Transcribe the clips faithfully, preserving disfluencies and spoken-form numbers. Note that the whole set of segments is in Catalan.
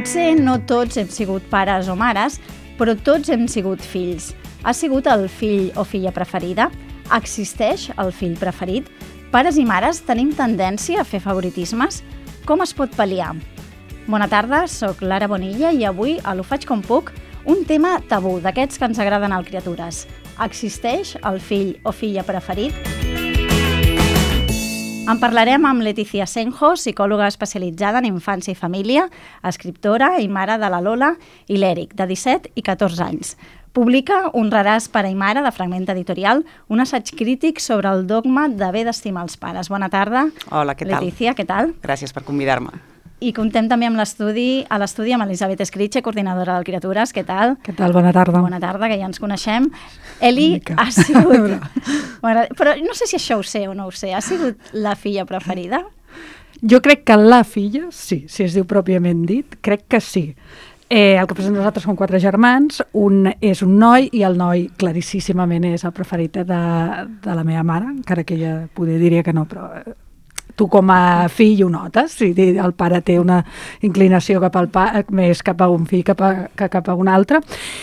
Potser no tots hem sigut pares o mares, però tots hem sigut fills. Has sigut el fill o filla preferida? Existeix el fill preferit? Pares i mares tenim tendència a fer favoritismes? Com es pot pal·liar? Bona tarda, soc Lara Bonilla i avui a l'Ho faig com puc, un tema tabú d'aquests que ens agraden al Criatures. Existeix el fill o filla preferit? En parlarem amb Leticia Senjo, psicòloga especialitzada en infància i família, escriptora i mare de la Lola i l'Eric, de disset i catorze anys. Publica Un raràs pare i mare, de Fragment Editorial, un assaig crític sobre el dogma d'haver d'estimar els pares. Bona tarda. Hola, què tal? Leticia, què tal? Gràcies per convidar-me. I comptem també amb l'estudi, a l'estudi amb Elisabet Escritxe, coordinadora del Criatures. Què tal? Què tal? Bona tarda. Bona tarda, que ja ens coneixem. Eli ha sigut... Però no sé si això ho sé o no ho sé. Ha sigut la filla preferida? Jo crec que la filla, sí, si es diu pròpiament dit, crec que sí. Eh, el que passa, nosaltres som quatre germans, un és un noi i el noi claríssimament és el preferit de, de la meva mare, encara que ella poder diria que no, però... Tu com a fill ho notes, si el pare té una inclinació cap al pa, més cap a un fill cap a, que cap a un altre.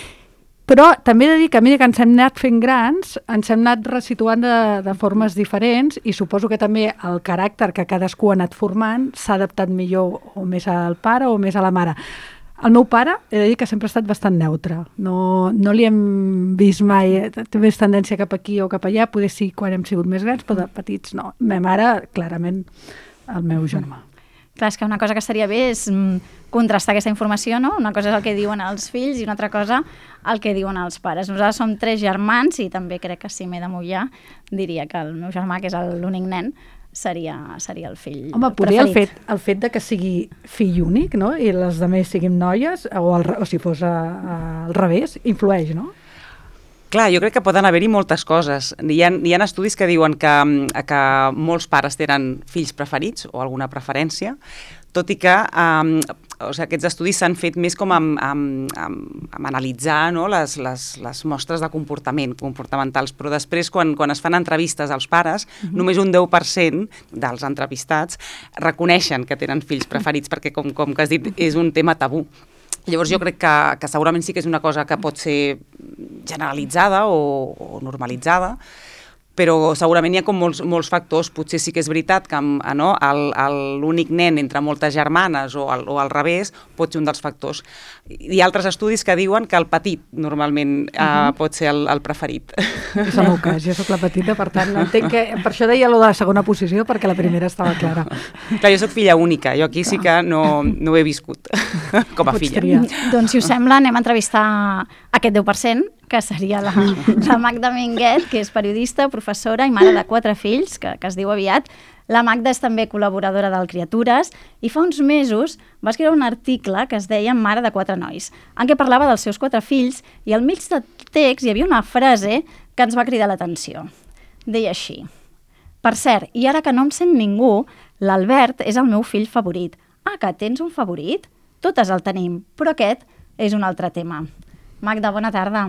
Però també he de dir que a mesura que ens hem anat fent grans, ens hem anat resituant de, de formes diferents i suposo que també el caràcter que cadascú ha anat formant s'ha adaptat millor o més al pare o més a la mare. El meu pare, he de dir que sempre ha estat bastant neutre. No, no li hem vist mai, té més tendència cap aquí o cap allà, poder sí quan hem sigut més grans, però de petits no. Ma mare, clarament, el meu germà. Clar, és que una cosa que estaria bé és contrastar aquesta informació, no? Una cosa és el que diuen els fills i una altra cosa el que diuen els pares. Nosaltres som tres germans i també crec que si m'he de mullar diria que el meu germà, que és l'únic nen, seria, seria el fill Home, preferit. El fet, el fet de que sigui fill únic, no?, i les altres siguin noies, o, el, o si fos a, a, al revés, influeix, no? Clar, jo crec que poden haver-hi moltes coses. Hi ha, hi ha estudis que diuen que, que molts pares tenen fills preferits o alguna preferència, tot i que um, o sigui, aquests estudis s'han fet més com amb, amb, amb, amb analitzar, no?, les, les, les mostres de comportament, comportamentals, però després quan, quan es fan entrevistes als pares, uh-huh. només un deu per cent dels entrevistats reconeixen que tenen fills preferits, perquè com, com que has dit, és un tema tabú. Llavors jo crec que, que segurament sí que és una cosa que pot ser generalitzada o, o normalitzada, però segurament hi ha com molts, molts factors. Potser sí que és veritat que no, l'únic nen entre moltes germanes o al, o al revés pot ser un dels factors. Hi ha altres estudis que diuen que el petit normalment uh-huh. uh, pot ser el, el preferit. És el meu cas, jo soc la petita, per tant entenc que per això deia allò de la segona posició, perquè la primera estava clara. Clar, jo soc filla única, jo aquí sí que no, no ho he viscut com a Pots filla. triar. Doncs si us sembla anem a entrevistar aquest deu per cent, que seria la, la Magda Minguet, que és periodista, professora i mare de quatre fills, que, que es diu aviat. La Magda és també col·laboradora del Criatures i fa uns mesos va escriure un article que es deia Mare de quatre nois, en què parlava dels seus quatre fills i al mig del text hi havia una frase que ens va cridar l'atenció. Deia així: per cert, i ara que no em sent ningú, l'Albert és el meu fill favorit. Ah, que tens un favorit? Totes el tenim, però aquest és un altre tema. Magda, bona tarda.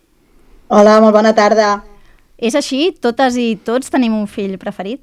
Hola, molt bona tarda. És així? Totes i tots tenim un fill preferit?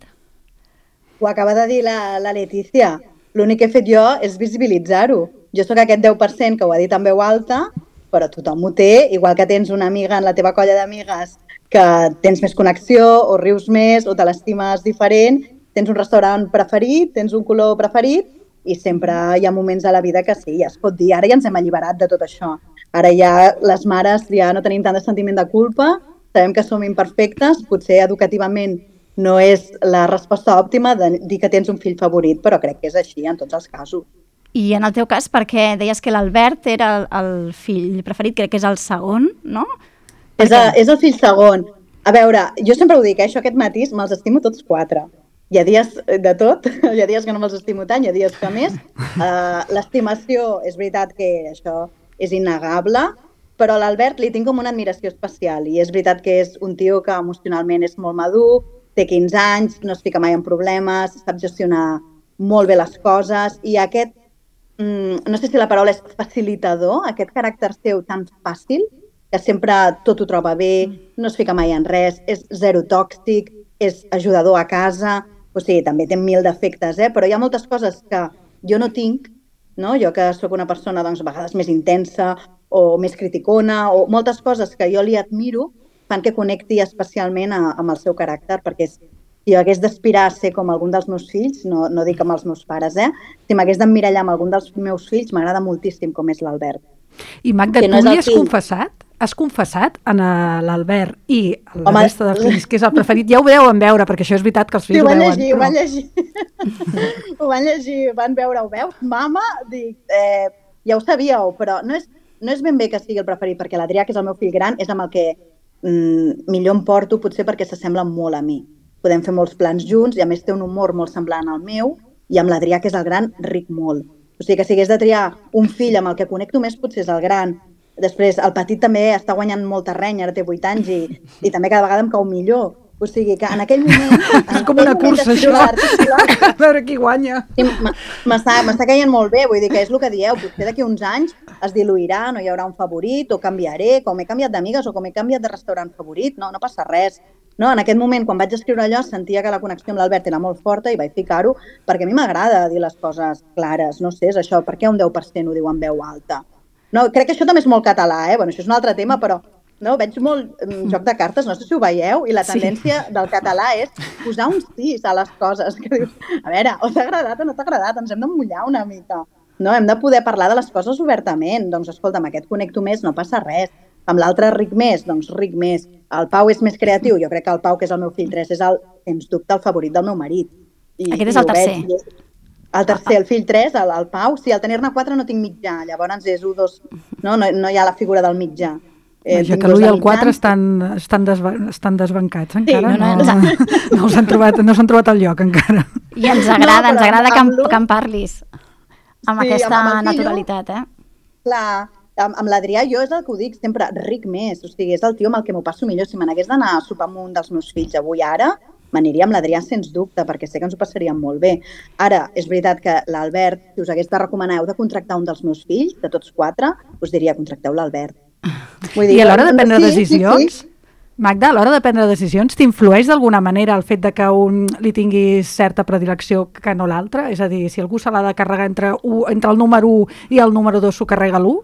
Ho acaba de dir la, la Leticia. L'únic que he fet jo és visibilitzar-ho. Jo sóc aquest deu per cent que ho ha dit en veu alta, però tothom ho té, igual que tens una amiga en la teva colla d'amigues que tens més connexió, o rius més, o te l'estimes diferent, tens un restaurant preferit, tens un color preferit, i sempre hi ha moments a la vida que sí, ja es pot dir. Ara ja ens hem alliberat de tot això. Ara ja les mares ja no tenim tant de sentiment de culpa, sabem que som imperfectes, potser educativament no és la resposta òptima de dir que tens un fill favorit, però crec que és així en tots els casos. I en el teu cas, perquè deies que l'Albert era el, el fill preferit, crec que és el segon, no? És, a, és el fill segon. A veure, jo sempre ho dic, eh? Això aquest matís me'ls estimo tots quatre. Hi ha dies de tot, hi ha dies que no me'ls estimo tant, hi ha dies que més. Uh, L'estimació, és veritat que això és innegable, però a l'Albert li tinc com una admiració especial i és veritat que és un tio que emocionalment és molt madur, té quinze anys, no es fica mai en problemes, sap gestionar molt bé les coses i aquest, mm, no sé si la paraula és facilitador, aquest caràcter seu tan fàcil, que sempre tot ho troba bé, no es fica mai en res, és zero tòxic, és ajudador a casa, o sigui, també té mil defectes, eh? Però hi ha moltes coses que jo no tinc no? Jo que sóc una persona doncs, a vegades més intensa o més criticona, o moltes coses que jo li admiro fan que connecti especialment a, amb el seu caràcter, perquè és, si jo hagués d'aspirar a ser com algun dels meus fills, no, no dic amb els meus pares, eh? Si m'hagués d'emmirallar amb algun dels meus fills, m'agrada moltíssim com és l'Albert. I Magda, Que no tu és li el has fill. confessat? Has confessat en eh, l'Albert i a la Home, resta de fills que és el preferit? Ja ho deuen veure, perquè això és veritat que els fills Sí, ho ho van veuen. llegir, ho van llegir. ho van llegir, van veure, ho veus? Mama, dic, eh, ja ho sabíeu, però no és, no és ben bé que sigui el preferit, perquè l'Adrià, que és el meu fill gran, és amb el que mm, millor em porto, potser perquè s'assembla molt a mi. Podem fer molts plans junts i a més té un humor molt semblant al meu, i amb l'Adrià, que és el gran, ric molt. O sigui que si hagués de triar un fill amb el que connecto més, potser és el gran. Després, el petit també està guanyant molt terreny, ara té vuit anys i, i també cada vegada em cau millor. O sigui que en aquell moment... És com una cursa, això. A veure qui guanya. Sí, m'està caient molt bé, vull dir que és el que dieu, potser d'aquí uns anys es diluirà, no hi haurà un favorit, o canviaré, com he canviat d'amigues o com he canviat de restaurant favorit, no, no passa res. No, en aquest moment, quan vaig escriure allò, sentia que la connexió amb l'Albert era molt forta i vaig ficar-ho, perquè a mi m'agrada dir les coses clares, no sé, és això, per què un deu per cent ho diu en veu alta? No, crec que això també és molt català, eh? Bueno, això és un altre tema, però no, veig molt um, joc de cartes, no sé si ho veieu, i la tendència sí. del català és posar un sis a les coses, que dius, a veure, o t'ha agradat o no t'ha agradat, ens hem de mullar una mica, no? Hem de poder parlar de les coses obertament, doncs escolta, amb aquest connecto més, no passa res, amb l'altre ric més, doncs ric més, el Pau és més creatiu, jo crec que el Pau, que és el meu fill tres, és el, sens dubte el favorit del meu marit. I, Aquest és el tercer. Veig, el tercer, el fill tres, el, el Pau, sí, al tenir-ne quatre no tinc mitjà, llavors és u, dos, no, no, no hi ha la figura del mitjà. Eh, ja que l'u i el quatre estan, estan, desba estan desbancats encara, sí, no, no, no, no s'han trobat, no s'han trobat el lloc encara. I ens agrada, no, ens agrada que, em, que em parlis amb sí, aquesta amb naturalitat, eh? Clar, amb, amb l'Adrià jo és el que ho dic sempre, ric més, o sigui, és el tio amb el que m'ho passo millor. Si me n'hagués d'anar a sopar amb un dels meus fills avui ara, m'aniria amb l'Adrià sens dubte, perquè sé que ens ho passaríem molt bé. Ara, és veritat que l'Albert, si us hagués de recomanar, heu de contractar un dels meus fills, de tots quatre, us diria, contracteu l'Albert. I a l'hora de prendre sí, decisions, sí, sí. Magda, a l'hora de prendre decisions, t'influeix d'alguna manera el fet de que un li tinguis certa predilecció que no l'altre? És a dir, si algú se l'ha de carregar entre, u, entre el número u i el número dos s'ho carrega l'u?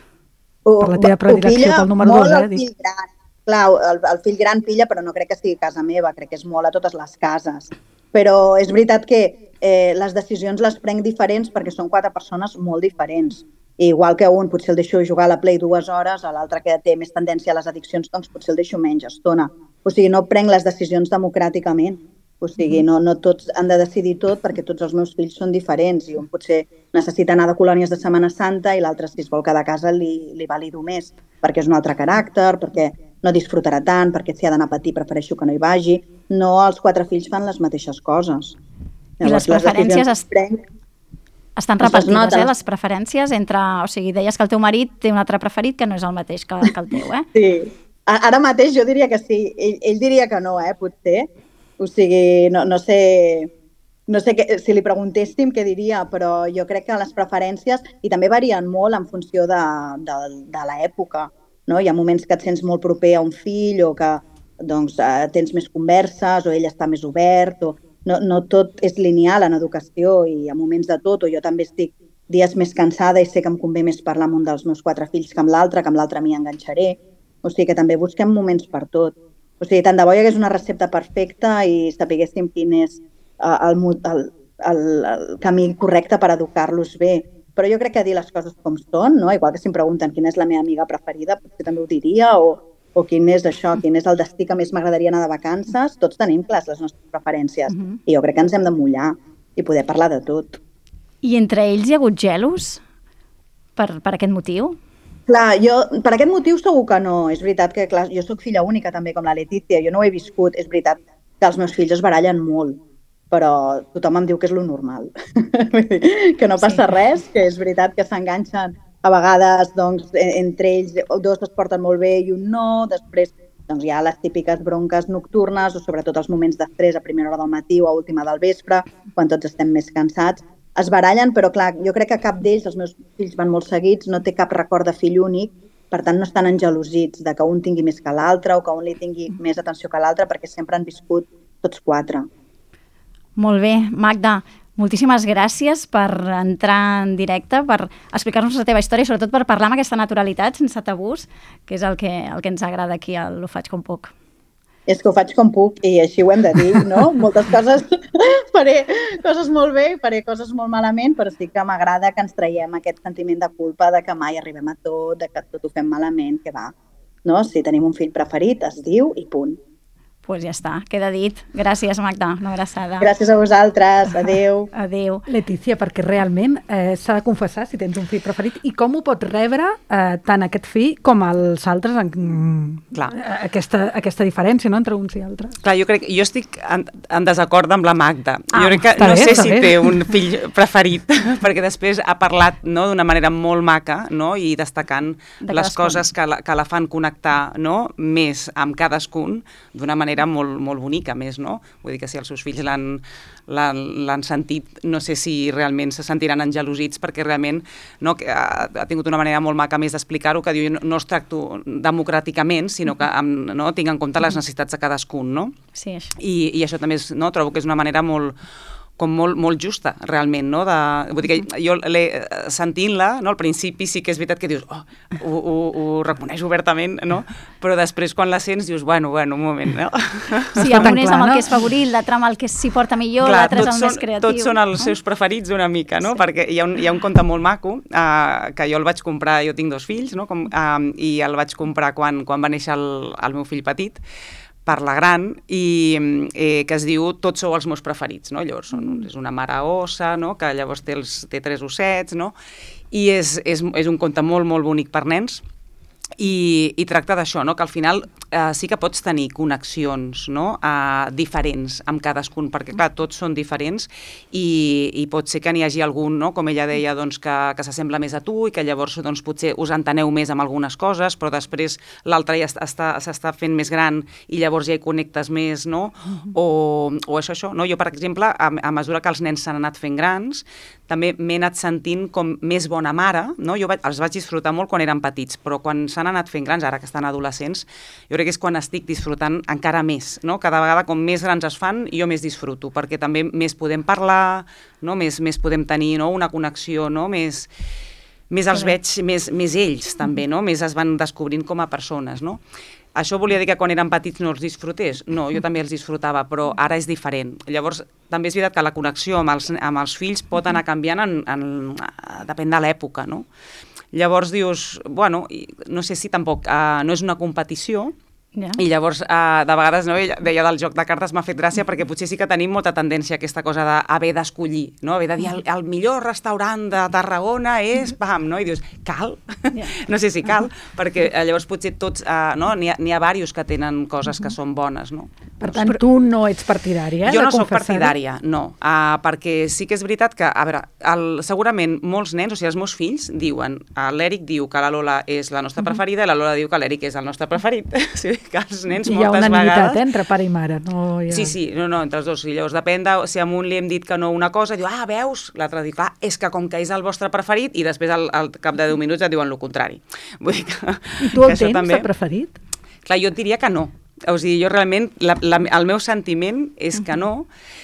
Per la teva predilecció pel número dos, eh? Fill gran. Clar, el, el fill gran pilla, però no crec que sigui casa meva, crec que és molt a totes les cases. Però és veritat que eh, les decisions les prenc diferents perquè són quatre persones molt diferents. I igual que un potser el deixo jugar a la Play dues hores, a l'altre que té més tendència a les addiccions, doncs potser el deixo menys estona. O sigui, no prenc les decisions democràticament. O sigui, no, no tots han de decidir tot perquè tots els meus fills són diferents i un potser necessita anar de colònies de Setmana Santa i l'altre, si es vol quedar a casa, li, li valido més perquè és un altre caràcter, perquè no disfrutarà tant, perquè si ha d'anar a patir prefereixo que no hi vagi. No els quatre fills fan les mateixes coses. Llavors, I les preferències es... prenc... estan repartides, eh, les preferències entre... O sigui, deies que el teu marit té un altre preferit que no és el mateix que, que el teu, eh? Sí. Ara mateix jo diria que sí. Ell, ell diria que no, eh, potser. O sigui, no, no sé, no sé que, si li preguntéssim què diria, però jo crec que les preferències, i també varien molt en funció de, de, de l'època, no? Hi ha moments que et sents molt proper a un fill o que doncs, eh, tens més converses o ell està més obert, o no, no tot és lineal en educació i hi ha moments de tot, o jo també estic dies més cansada i sé que em convé més parlar amb un dels meus quatre fills que amb l'altre, que amb l'altre m'hi enganxaré. O sigui que també busquem moments per tot. O sigui, tant de bo hi hagués una recepta perfecta i sapiguéssim quin és el, el, el, el camí correcte per educar-los bé. Però jo crec que dir les coses com són, no? Igual que si em pregunten quina és la meva amiga preferida, potser també ho diria, o, o quin és això, quin és el destí que més m'agradaria anar de vacances. Tots tenim clars les nostres preferències. Uh-huh. I jo crec que ens hem de mullar i poder parlar de tot. I entre ells hi ha hagut gelos per, per aquest motiu? Clar, jo, per aquest motiu segur que no. És veritat que, clar, jo sóc filla única també, com la Letícia, jo no ho he viscut. És veritat que els meus fills es barallen molt, però tothom em diu que és lo normal. Que no passa sí. res, que és veritat que s'enganxen a vegades, doncs, entre ells, dos es porten molt bé i un no, després doncs, hi ha les típiques bronques nocturnes o sobretot els moments d'estrès a primera hora del matí o a última del vespre, quan tots estem més cansats. Es barallen, però clar, jo crec que cap d'ells, els meus fills van molt seguits, no té cap record de fill únic, per tant no estan engelosits de que un tingui més que l'altre o que un li tingui més atenció que l'altre, perquè sempre han viscut tots quatre. Molt bé, Magda. moltíssimes gràcies per entrar en directe, per explicar-nos la teva història i sobretot per parlar amb aquesta naturalitat, sense tabús, que és el que, el que ens agrada aquí al Ho faig com puc. És que ho faig com puc i així ho hem de dir, no? Moltes coses faré coses molt bé i faré coses molt malament, però sí que m'agrada que ens traiem aquest sentiment de culpa de que mai arribem a tot, de que tot ho fem malament, que va. No? Si tenim un fill preferit, es diu i punt. Doncs pues ja està, queda dit. Gràcies, Magda, una abraçada. Gràcies a vosaltres, adeu. Adeu. Letícia, perquè realment eh, s'ha de confessar si tens un fill preferit i com ho pot rebre eh, tant aquest fill com els altres, en, Clar. aquesta, aquesta diferència, no?, entre uns i altres. Clar, jo crec, jo estic en, en desacord amb la Magda. Ah, jo crec que està no bé, sé està si bé. té un fill preferit, perquè després ha parlat, no, d'una manera molt maca, no, i destacant De les cadascun. coses que la, que la fan connectar, no, més amb cadascun d'una manera molt, molt bonica, més, no? Vull dir que si els seus fills l'han l'han l'han sentit, no sé si realment se sentiran engelosits, perquè realment no, que ha, ha tingut una manera molt maca més d'explicar-ho, que diu, no, no es tracto democràticament, sinó que amb, no, tinc en compte les necessitats de cadascun, no? Sí, això. I, i això també és, no, trobo que és una manera molt, com molt, molt justa, realment, no? De, vull dir que jo l'he sentint-la, no? Al principi sí que és veritat que dius, oh, ho, ho, ho reconeix obertament, no? Però després quan la sents dius, bueno, bueno, un moment, no? Sí, Està un tan és clar, amb el no? que és favorit, l'altre amb el que s'hi porta millor, Clar, l'altre és tots el són, més creatiu. tots són els no? seus preferits una mica, no? Sí. Perquè hi ha, un, hi ha un conte molt maco, uh, que jo el vaig comprar, jo tinc dos fills, no? Com, uh, i el vaig comprar quan, quan va néixer el, el meu fill petit, per la gran, i eh, que es diu Tots sou els meus preferits, no? Llavors són, és una mare ossa, no? Que llavors té, els, té tres ossets, no? I és, és, és un conte molt, molt bonic per nens, i, i tracta d'això, no? Que al final eh, sí que pots tenir connexions, no? eh, diferents amb cadascun, perquè clar, tots són diferents i, i pot ser que n'hi hagi algun, no? Com ella deia, doncs, que, que s'assembla més a tu i que llavors doncs, potser us enteneu més amb algunes coses, però després l'altre ja està, s'està fent més gran i llavors ja hi connectes més, no? O, o això, això, no? Jo, per exemple, a, a mesura que els nens s'han anat fent grans, també m'he anat sentint com més bona mare, no? Jo vaig, els vaig disfrutar molt quan eren petits, però quan s'han anat fent grans, ara que estan adolescents, jo crec que és quan estic disfrutant encara més, no? Cada vegada com més grans es fan, jo més disfruto, perquè també més podem parlar, no? Més, més podem tenir, no? Una connexió, no? Més, més els veig, més, més ells també, no? Més es van descobrint com a persones, no? Això volia dir que quan eren petits no els disfrutés? No, jo també els disfrutava, però ara és diferent. Llavors, també és veritat que la connexió amb els, amb els fills pot anar canviant, en, en, depèn de l'època, no? Llavors dius, bueno, no sé si tampoc, uh, no és una competició, Ja. i llavors, uh, de vegades, no, ella deia del joc de cartes, m'ha fet gràcia perquè potser sí que tenim molta tendència a aquesta cosa d'haver d'escollir, no? Haver de dir el, el millor restaurant de Tarragona és pam, no? I dius, cal? Ja. No sé si cal, perquè uh, llavors potser tots, uh, no? N'hi ha, n'hi ha diversos que tenen coses que són bones, no? Per tant, tu no ets partidària, eh, Jo de no soc confessar-ho? partidària, no, uh, perquè sí que és veritat que, a veure, el, segurament molts nens, o sigui, els meus fills diuen, uh, l'Eric diu que la Lola és la nostra preferida i la Lola diu que l'Eric és el nostre preferit. Sí, que els nens Hi ha moltes unanimitat, vegades... eh, entre pare i mare. No hi ha... Sí, sí, no, no, entre els dos. I llavors depèn de si a un li hem dit que no una cosa, diu, ah, veus? L'altre diu, clar, és que com que és el vostre preferit, i després al, al cap de deu minuts et diuen el contrari. Vull dir que, I tu el que això tens, també... el preferit? Clar, jo et diria que no. O sigui, jo realment, la, la, el meu sentiment és que no,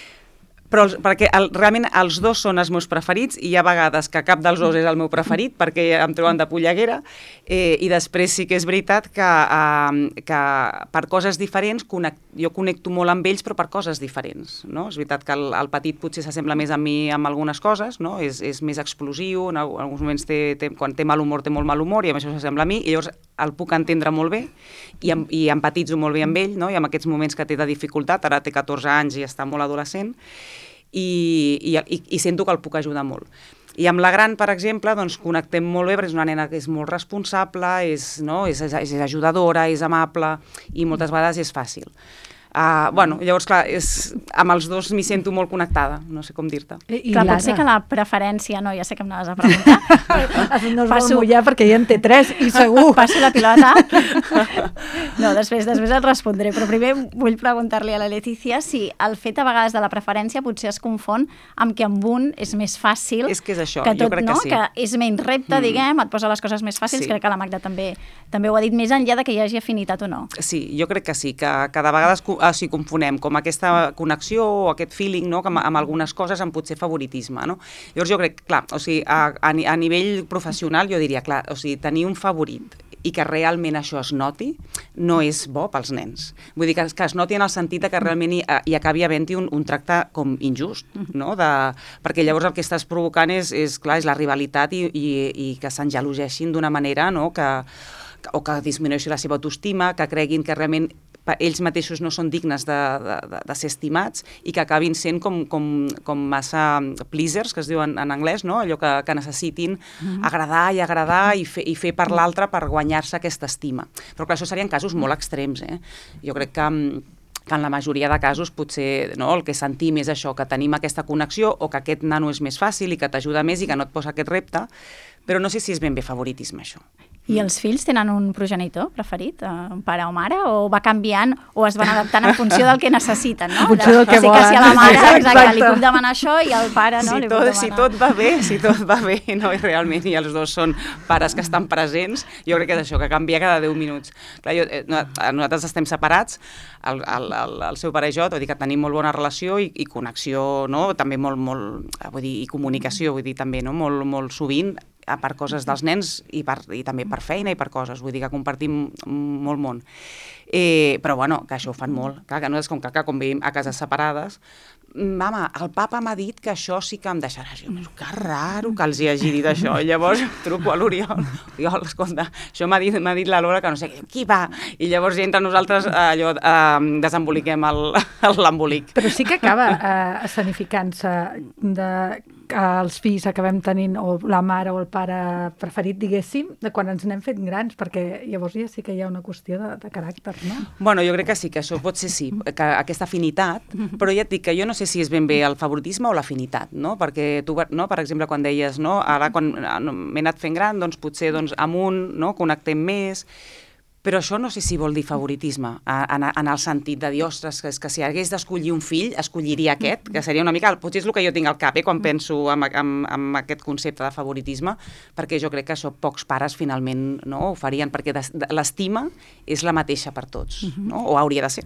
però els, perquè el, realment els dos són els meus preferits i hi ha vegades que cap dels dos és el meu preferit perquè em troben de polleguera, eh, i després sí que és veritat que, eh, que per coses diferents connect, jo connecto molt amb ells però per coses diferents, no? És veritat que el, el petit potser s'assembla més a mi amb algunes coses, no? És, és més explosiu, en alguns moments té, té, quan té mal humor té molt mal humor i amb això s'assembla a mi i llavors el puc entendre molt bé i, em, i empatitzo molt bé amb ell, no? I amb aquests moments que té de dificultat, ara té catorze anys i està molt adolescent, i, i, i, i sento que el puc ajudar molt. I amb la gran, per exemple, doncs connectem molt bé perquè és una nena que és molt responsable, és, no? és, és, és ajudadora, és amable i moltes vegades és fàcil. Uh, bueno, llavors, clar, és, amb els dos m'hi sento molt connectada, no sé com dir-te. I, i Clar, l'Anna? pot ser que la preferència... No, ja sé que em anaves a preguntar. No es Passo- vol mullar perquè ja en té tres i segur. Passo la pilota. No, després, després et respondré, però primer vull preguntar-li a la Letícia si el fet a vegades de la preferència potser es confon amb que amb un és més fàcil. És que és això, que jo tot, crec no? que sí. Que és menys repte, mm. diguem, et posa les coses més fàcils, Sí. crec que la Magda també també ho ha dit, més enllà de que hi hagi afinitat o no. Sí, jo crec que sí, que cada vegada es, o sigui, confonem com aquesta connexió o aquest feeling, no? amb, amb algunes coses amb potser favoritisme. No? Llavors jo crec, clar, o sigui, a, a, a nivell professional jo diria, clar, o sigui, tenir un favorit i que realment això es noti, no és bo pels nens. Vull dir que, que es noti en el sentit que realment hi, hi acabi havent-hi un, un tracte com injust, no? De, perquè llavors el que estàs provocant és, és, clar, és la rivalitat i, i, i que s'engeloseixin d'una manera, no? que, o que disminueixi la seva autoestima, que creguin que realment ells mateixos no són dignes de, de, de ser estimats i que acabin sent com, com, com massa pleasers, que es diu en, en anglès, no? Allò que, que necessitin mm-hmm. agradar i agradar i fer, i fer per l'altre per guanyar-se aquesta estima. Però clar, això serien casos molt extrems. Eh? Jo crec que, que en la majoria de casos potser no, el que sentim és això, que tenim aquesta connexió o que aquest nano és més fàcil i que t'ajuda més i que no et posa aquest repte, però no sé si és ben bé favoritisme, això. I els fills tenen un progenitor preferit, un pare o mare, o va canviant o es van adaptant en funció del que necessiten, no? En funció del que o sigui volen. que si a la mare Exacte. exacte, li puc demanar això i al pare no si li tot, puc demanar. Si tot va bé, si tot va bé, no, i realment i els dos són pares que estan presents, jo crec que és això, que canvia cada deu minuts. Clar, jo, eh, nosaltres estem separats, el, el, el, el seu pare i jo, vull dir que tenim molt bona relació i, i connexió, no? També molt, molt, vull dir, i comunicació, vull dir, també, no? Molt, molt sovint, per coses dels nens i, per, i també per feina i per coses, vull dir que compartim molt món. Eh, però bueno, que això ho fan molt. Clar, que no és com que, que com vivim a cases separades, mama, el papa m'ha dit que això sí que em deixaràs. Jo, que raro que els hi hagi dit això. I llavors truco a l'Oriol. Oriol, escolta, això m'ha dit, m'ha dit la Lola que no sé què. Qui va? I llavors ja entre nosaltres allò, eh, desemboliquem l'embolic. Però sí que acaba eh, escenificant-se de que els fills acabem tenint o la mare o el pare preferit, diguéssim, de quan ens n'hem fet grans, perquè llavors ja sí que hi ha una qüestió de, de caràcter, no? Bueno, jo crec que sí, que això pot ser sí, que aquesta afinitat, però ja et dic que jo no sé si és ben bé el favoritisme o l'afinitat, no? Perquè tu, no, per exemple, quan deies, no, ara quan m'he anat fent gran, doncs potser doncs, amunt, no, connectem més. Però això no sé si vol dir favoritisme, en, en el sentit de dir, ostres, que, que si hagués d'escollir un fill, escolliria aquest, que seria una mica, potser és el que jo tinc al cap, eh, quan penso en, en, en aquest concepte de favoritisme, perquè jo crec que això pocs pares finalment no, ho farien, perquè l'estima és la mateixa per tots, no? O hauria de ser.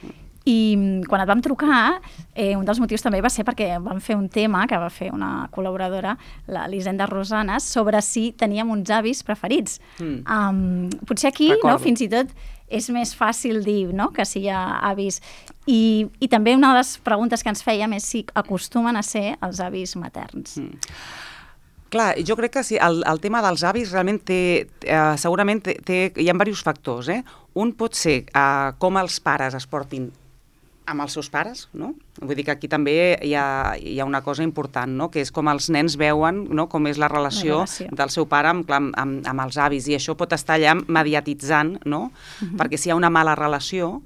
I quan et vam trucar, eh, un dels motius també va ser perquè vam fer un tema que va fer una col·laboradora, la Lisenda Rosanes, sobre si teníem uns avis preferits. Mm. Um, potser aquí, no, fins i tot, és més fàcil dir no, que si hi ha avis. I, I també una de les preguntes que ens fèiem és si acostumen a ser els avis materns. Mm. Clar, jo crec que sí, el, el tema dels avis realment té, eh, segurament té, té, hi ha diversos factors. Eh? Un pot ser eh, com els pares es portin amb els seus pares, no? Vull dir que aquí també hi ha, hi ha una cosa important, no? Que és com els nens veuen no? Com és la relació, la relació del seu pare amb, amb, amb els avis, i això pot estar allà mediatitzant, no? Uh-huh. Perquè si hi ha una mala relació,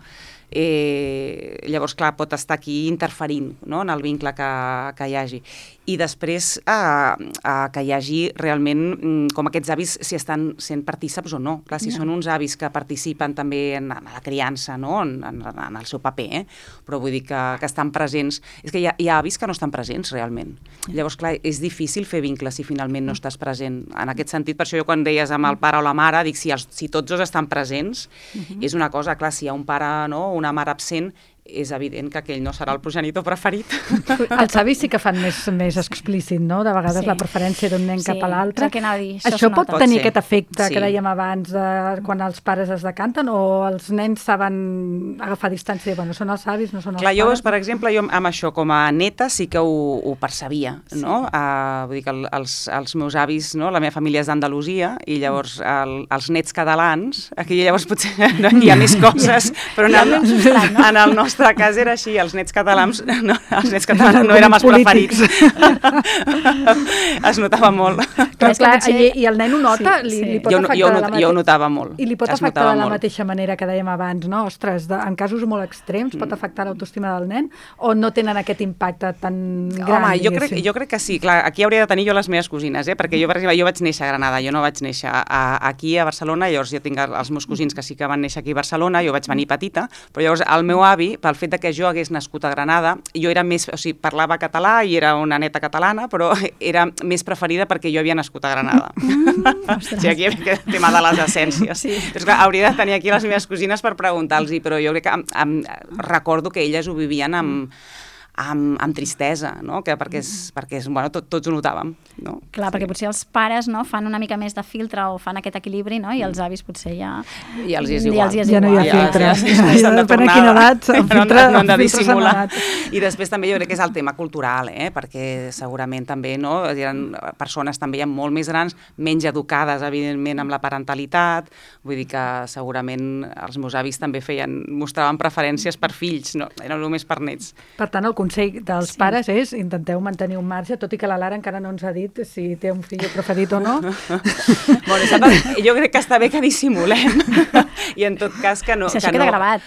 eh, llavors, clar, pot estar aquí interferint no? En el vincle que, que hi hagi. I després eh, eh, que hi hagi realment com aquests avis si estan sent partíceps o no. Clar, si no. Són uns avis que participen també en, en la criança, no? en, en, en el seu paper, eh? Però vull dir que, que estan presents. És que hi ha, hi ha avis que no estan presents realment. Ja. Llavors, clar, és difícil fer vincles si finalment no estàs present. En aquest sentit, per això jo quan deies amb el pare o la mare, dic si, els, si tots dos estan presents, uh-huh. És una cosa, clar, si hi ha un pare no? O una mare absent, és evident que aquell no serà el progenitor preferit. Els avis sí que fan més, més explícit, no? De vegades sí. La preferència d'un nen sí. Cap a l'altre. Això, això pot tenir pot aquest efecte sí. Que dèiem abans, de, quan els pares es decanten, o els nens saben agafar distància i dir, bueno, són els avis, no són els Clar, pares. Jo, per exemple, jo amb això, com a neta, sí que ho, ho percebia, sí. No? Uh, vull dir que el, els, els meus avis, no? La meva família és d'Andalusia, i llavors el, els nets catalans, aquí llavors potser no, hi ha més coses, però en el, en el nostre de cas era així, els nets catalans no, els nets catalans no érem els preferits. Es notava molt. Però clar, i, i el nen ho nota, sí, li, sí. Li pot jo, afectar jo, de la mateixa... Jo ho notava molt. I li pot es afectar de la molt. Mateixa manera que dèiem abans, no? Ostres, de, en casos molt extrems mm. pot afectar l'autoestima del nen, o no tenen aquest impacte tan gran? Home, jo crec, jo crec que sí. Clar, aquí hauria de tenir jo les meves cosines, eh? Perquè jo, per exemple, jo vaig néixer a Granada, jo no vaig néixer a, aquí a Barcelona, llavors jo tinc els meus cosins que sí que van néixer aquí a Barcelona, jo vaig venir petita, però llavors el meu avi pel fet de que jo hagués nascut a Granada, jo era més, o sigui, parlava català i era una neta catalana, però era més preferida perquè jo havia nascut a Granada. Mm, o sigui, aquí hi havia el tema de les essències. Sí. Doncs clar, hauria de tenir aquí les meves cosines per preguntar-los, però jo crec que em, em, recordo que elles ho vivien amb, amb, amb tristesa, no? Que perquè, és, perquè és, bueno, tot, tots ho notàvem. No? Clar, sí. Perquè potser els pares, no, fan una mica més de filtre o fan aquest equilibri, no? I els avis potser ja... I els hi és igual. Ja, els hi és ja no hi ha igual. filtre. Ja, ja, ja, ja, ja depèn de quina edat, el filtre, no, no han de el filtre s'ha dissimular. anat. I després també jo crec que és el tema cultural, eh? Perquè segurament també, no? Eren persones també ja molt més grans, menys educades, evidentment, amb la parentalitat. Vull dir que segurament els meus avis també feien, mostraven preferències per fills, no? Eren només per nets. Per tant, el consell dels Sí. pares és intenteu mantenir un marge, tot i que la Lara encara no ens ha dit si té un fill preferit o no. Bueno, sap, jo crec que està bé que dissimulem i en tot cas que no... Si això que queda no, gravat.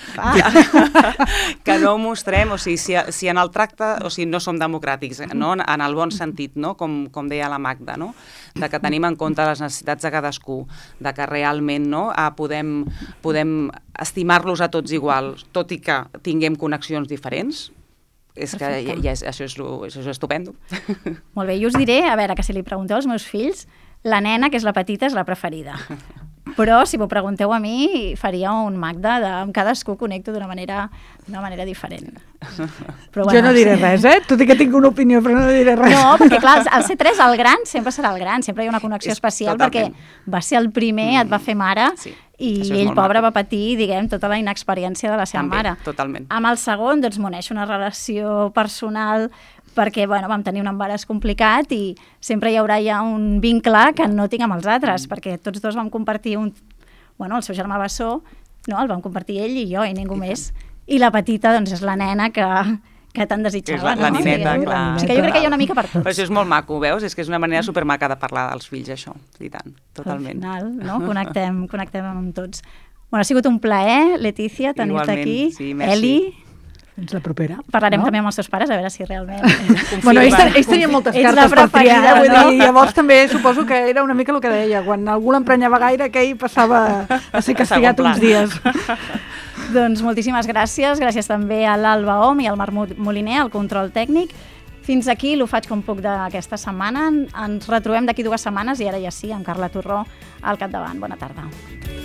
Que, que no ho mostrem, o sigui, si, si en el tracte, o sigui, no som democràtics, no? En el bon sentit, no? Com, com deia la Magda, no? De que tenim en compte les necessitats de cadascú, de que realment, no? Ah, podem, podem estimar-los a tots igual, tot i que tinguem connexions diferents. És que ja, ja és, això, és, això és estupendo. Molt bé, jo us diré, a veure, que si li pregunteu als meus fills, la nena, que és la petita, és la preferida. Però, si m'ho pregunteu a mi, faria un Magda de amb cadascú connecto d'una manera, d'una manera diferent. Però, Jo no diré sí. res, eh? Tot i que tinc una opinió, però no diré res. No, perquè clar, el C tres, el gran, sempre serà el gran, sempre hi ha una connexió És especial totalment. perquè va ser el primer, et va fer mare, Sí, i això és ell, molt pobre, maco. va patir, diguem, tota la inexperiència de la seva També, mare. totalment. Amb el segon, doncs, m'uneix una relació personal perquè, bueno, vam tenir un embaràs complicat i sempre hi haurà ja un vincle que no tinc amb els altres, perquè tots dos vam compartir un... Bueno, el seu germà bessó, no? El vam compartir ell i jo, i ningú més. I la petita, doncs, és la nena que, que tant desitjava. És la- la no? nineta, Sí, clar. O sigui que jo crec que hi ha una mica per tots. Però això és molt maco, veus? És que és una manera supermaca de parlar dels fills, això. I tant, totalment. Al final, no? Connectem, connectem amb tots. Bueno, ha sigut un plaer, Letícia, tenir-te Igualment, aquí. sí, merci. Eli, Fins la propera. parlarem no? també amb els teus pares, a veure si realment... Bueno, ells, Confirma. ten- ells tenien moltes Ets la cartes per triar, preferida, vull no? dir, llavors també suposo que era una mica el que deia, quan algú l'emprenyava gaire, aquell passava a ser castigat Segon pla. uns dies. Doncs moltíssimes gràcies, gràcies també a l'Alba Om i al Marc Mo- Moliner, al control tècnic. Fins aquí l'ho faig com puc d'aquesta setmana. Ens retrobem d'aquí dues setmanes i ara ja sí, amb Carla Torró al capdavant. Bona tarda.